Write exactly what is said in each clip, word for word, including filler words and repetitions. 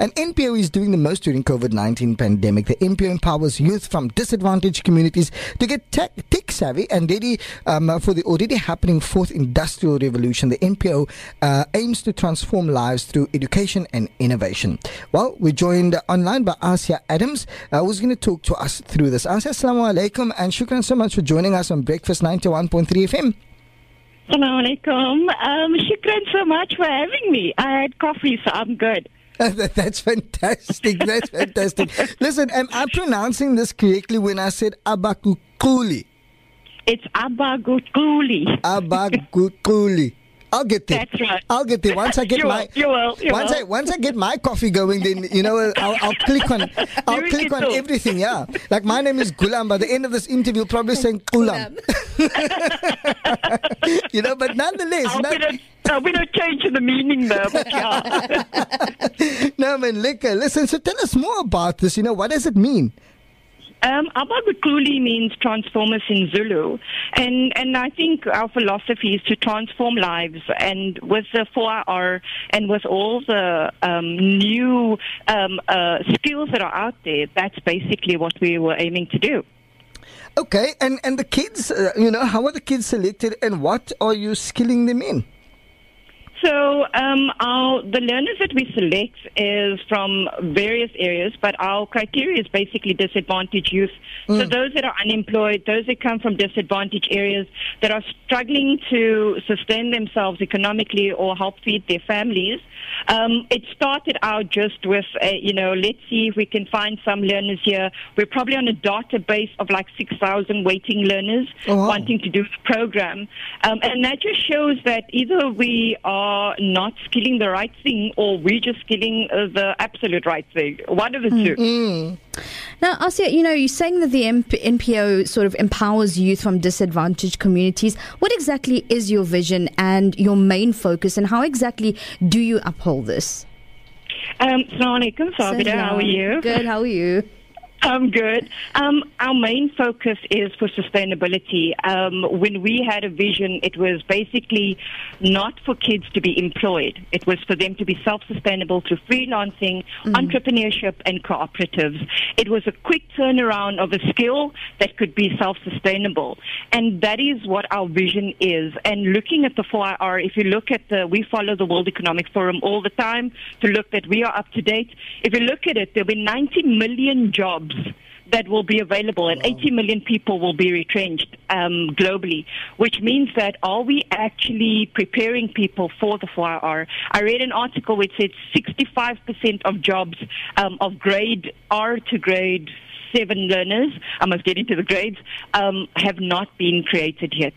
And N P O is doing the most during COVID nineteen pandemic. The N P O empowers youth from disadvantaged communities to get tech, tech savvy and ready um, for the already happening fourth industrial revolution. The N P O uh, aims to transform lives through education and innovation. Well, we're joined online by Asia Adams, uh, who's going to talk to us through this. Asia, assalamu alaikum, and shukran so much for joining us on Breakfast ninety-one point three F M. Assalamu alaikum. Um, shukran so much for having me. I had coffee, so I'm good. That's fantastic. That's fantastic. Listen, am I pronouncing this correctly when I said Abakukuli? It's Abagukuli. Abagukuli. I'll get there. That's right. I'll get there once I get you my. Will, you will. You once will. I once I get my coffee going, then you know I'll, I'll click on I'll You click on too. everything. Yeah, like my name is Gulam. By the end of this interview, you'll probably saying Gulam. You know, but nonetheless, I'll no, be not, I'll be not changing the meaning there, but yeah. no man, liquor. Listen, so tell us more about this. You know, what does it mean? Um, Abagukuli means transformers in Zulu, and and I think our philosophy is to transform lives. And with the four R and with all the um, new um, uh, skills that are out there, that's basically what we were aiming to do. Okay, and and the kids, uh, you know, how are the kids selected, and what are you skilling them in? So um, our, the learners that we select is from various areas, but our criteria is basically disadvantaged youth. Mm. So those that are unemployed, those that come from disadvantaged areas, that are struggling to sustain themselves economically or help feed their families. Um, it started out just with, a, you know, let's see if we can find some learners here. We're probably on a database of like six thousand waiting learners oh, wow. wanting to do the program. Um, and that just shows that either we are not skilling the right thing or we're just skilling uh, the absolute right thing. One of the two. Mm. Now, Asia, you know, you're saying that the N P O sort of empowers youth from disadvantaged communities. What exactly is your vision and your main focus, and how exactly do you uphold this? Um, Assalamu alaikum, Sabida, how are you? Good, how are you? I'm good. Um, our main focus is for sustainability. Um, when we had a vision, it was basically not for kids to be employed. It was for them to be self-sustainable through freelancing, mm. entrepreneurship, and cooperatives. It was a quick turnaround of a skill that could be self-sustainable. And that is what our vision is. And looking at the four R, if you look at the, we follow the World Economic Forum all the time to look that we are up to date. If you look at it, there'll be ninety million jobs that will be available, and eighty million people will be retrenched um, globally, which means that are we actually preparing people for the four R? I read an article which said sixty-five percent of jobs um, of grade R to grade seven learners, I must get into the grades, um, have not been created yet.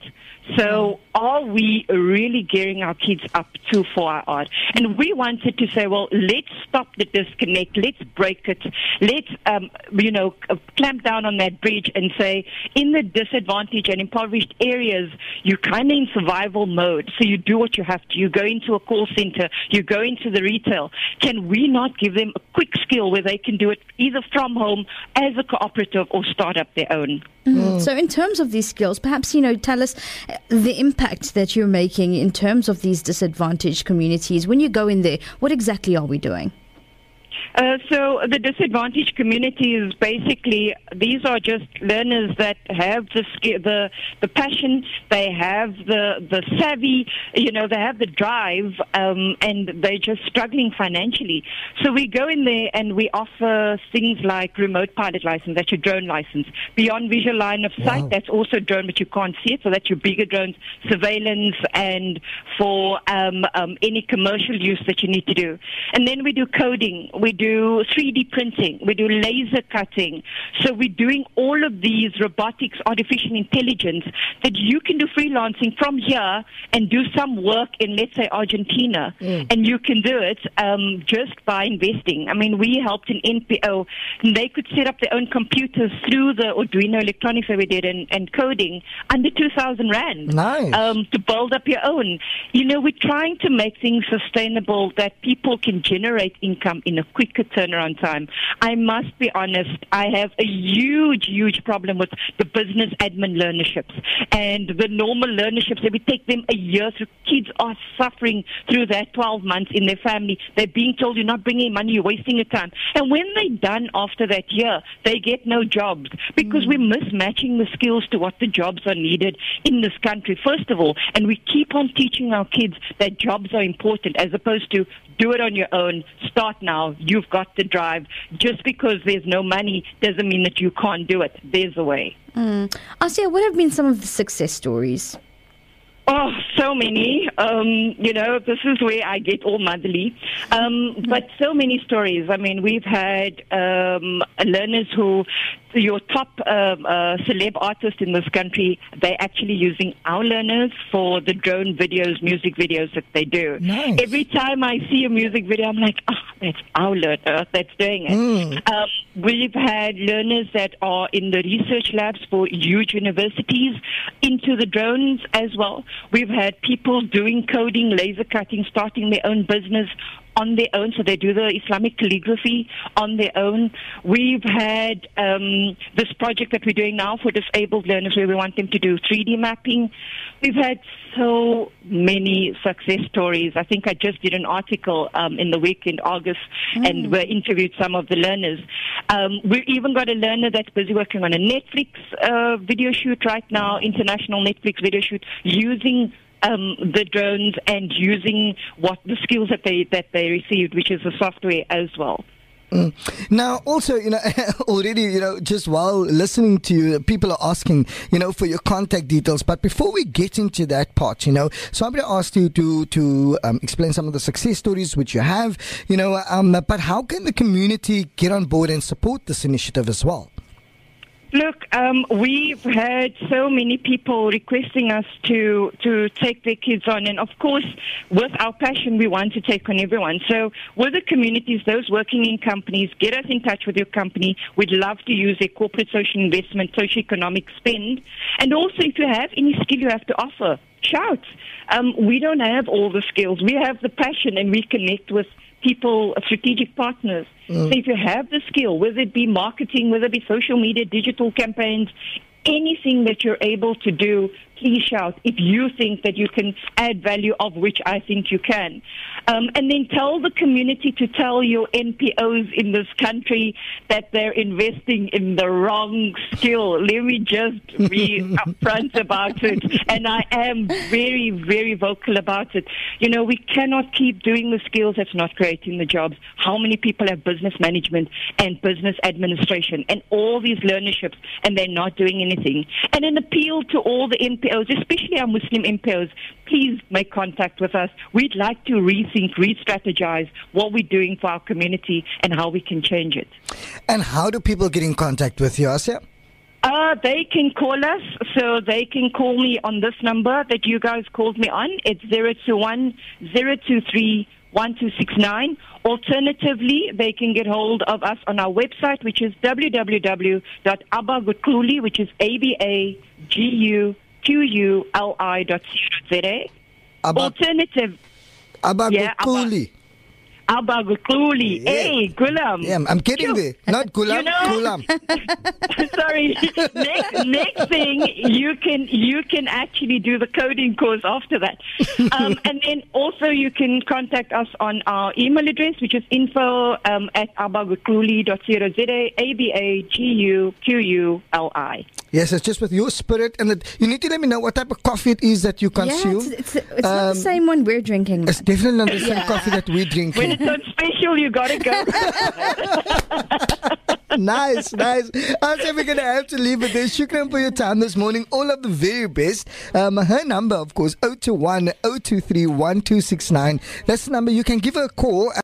So are we really gearing our kids up to four R? And we wanted to say, well, let's stop the disconnect. Let's break it. Let's, um, you know, clamp down on that bridge and say, in the disadvantaged and impoverished areas, you're kind of in survival mode. So you do what you have to. You go into a call center. You go into the retail. Can we not give them a quick skill where they can do it either from home, as a cooperative, or start up their own? Mm. So in terms of these skills, perhaps, you know, tell us the impact that you're making in terms of these disadvantaged communities. When you go in there, what exactly are we doing? Uh, so the disadvantaged communities, basically, these are just learners that have the skill, the the passion, they have the the savvy, you know, they have the drive, um, and they're just struggling financially. So we go in there and we offer things like remote pilot license, that's your drone license, beyond visual line of sight, wow. That's also drone, but you can't see it, so that's your bigger drones, surveillance, and for um, um, any commercial use that you need to do. And then we do coding, we do three D printing, we do laser cutting. So we're doing all of these robotics, artificial intelligence, that you can do freelancing from here and do some work in, let's say, Argentina. Mm. And you can do it um, just by investing. I mean, we helped an N P O, and they could set up their own computers through the Arduino electronics that we did and, and coding under two thousand rand. Nice. Um, to build up your own. You know, we're trying to make things sustainable that people can generate income in a quick quicker turnaround time. I must be honest, I have a huge, huge problem with the business admin learnerships and the normal learnerships. That we take them a year through. Kids are suffering through that twelve months in their family. They're being told you're not bringing money, you're wasting your time. And when they're done after that year, they get no jobs because mm. we're mismatching the skills to what the jobs are needed in this country, first of all. And we keep on teaching our kids that jobs are important as opposed to do it on your own, start now, you've got the drive. Just because there's no money doesn't mean that you can't do it. There's a way. Mm. Asya, what have been some of the success stories? Oh, so many. Um, you know, this is where I get all motherly. Um, but so many stories. I mean, we've had um, learners who, your top um, uh, celeb artists in this country, they're actually using our learners for the drone videos, music videos that they do. Nice. Every time I see a music video, I'm like, oh, that's our learner that's doing it. Mm. Um, we've had learners that are in the research labs for huge universities into the drones as well. We've had people doing coding, laser cutting, starting their own business on their own, so they do the Islamic calligraphy on their own. We've had um, this project that we're doing now for disabled learners where we want them to do three D mapping. We've had so many success stories. I think I just did an article um, in the week in August mm. and we interviewed some of the learners. Um, we've even got a learner that's busy working on a Netflix uh, video shoot right now, international Netflix video shoot, using Um, the drones and using what the skills that they that they received, which is the software as well. Mm. Now, also, you know, already, you know, just while listening to you, people are asking, you know, for your contact details. But before we get into that part, you know, so I'm going to ask you to to um, explain some of the success stories which you have, you know, um, but how can the community get on board and support this initiative as well? Look, um, we've had so many people requesting us to, to take their kids on. And, of course, with our passion, we want to take on everyone. So with the communities, those working in companies, get us in touch with your company. We'd love to use their corporate social investment, socioeconomic spend. And also, if you have any skill you have to offer, shout. Um, we don't have all the skills. We have the passion, and we connect with people, strategic partners. Mm. So if you have the skill, whether it be marketing, whether it be social media, digital campaigns, anything that you're able to do, please shout if you think that you can add value, of which I think you can. Um, and then tell the community to tell your N P Os in this country that they're investing in the wrong skill. Let me just be upfront about it. And I am very, very vocal about it. You know, we cannot keep doing the skills that's not creating the jobs. How many people have business management and business administration and all these learnerships, and they're not doing anything? And an appeal to all the N P Os, especially our Muslim N P Os, please make contact with us. We'd like to rethink, re-strategize what we're doing for our community and how we can change it. And how do people get in contact with you, Asya? Uh, they can call us, so they can call me on this number that you guys called me on. It's zero two one, zero two three, one two six nine. Alternatively, they can get hold of us on our website, which is w w w dot abaguquli, which is A B A G U Q U L I dot co dot za. Abba, Alternative. Abaguquli. Yeah, Abaguquli. Yeah. Hey, Gulam. Yeah, I'm getting there. Not Gulam, You know, Gulam. Sorry. Next, next thing, you can you can actually do the coding course after that. Um, and then also you can contact us on our email address, which is info um, at abaguquli dot co dot za, A B A G U Q U L I. Yes, it's just with your spirit. And it, you need to let me know what type of coffee it is that you consume. Yeah, it's, it's, it's um, not the same one we're drinking. It's definitely not the same yeah. coffee that we're drinking. When it's on special, you got to go. Nice, nice. I said we're going to have to leave it there. Shukran for your time this morning. All of the very best. Um, her number, of course, zero two one, zero two three, one two six nine. That's the number. You can give her a call.